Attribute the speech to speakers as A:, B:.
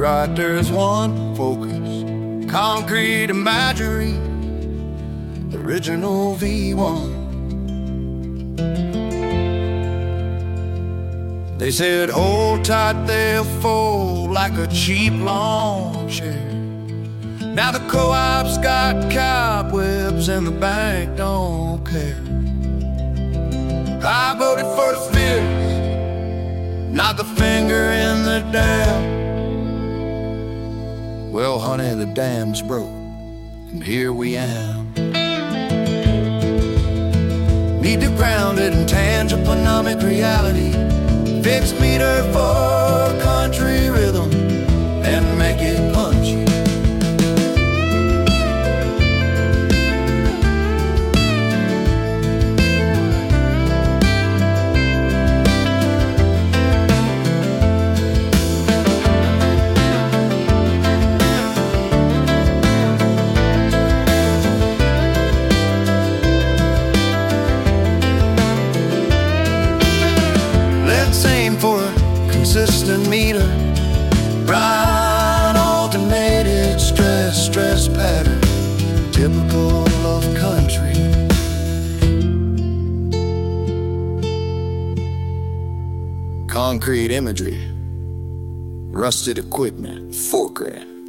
A: right, there's one focus, concrete imagery, original V1. They said, hold tight, they'll fold like a cheap lawn chair. Now the co-op's got cobwebs and the bank don't care. I voted for the fist, not the finger in the dam. Well, honey, the dam's broke, and here we am. Need to ground it in tangible economic reality. Fixed meter for country rhythm and make it punchy. For a consistent meter, right alternated stress pattern, typical of country. Concrete imagery, rusted equipment, $4 grand.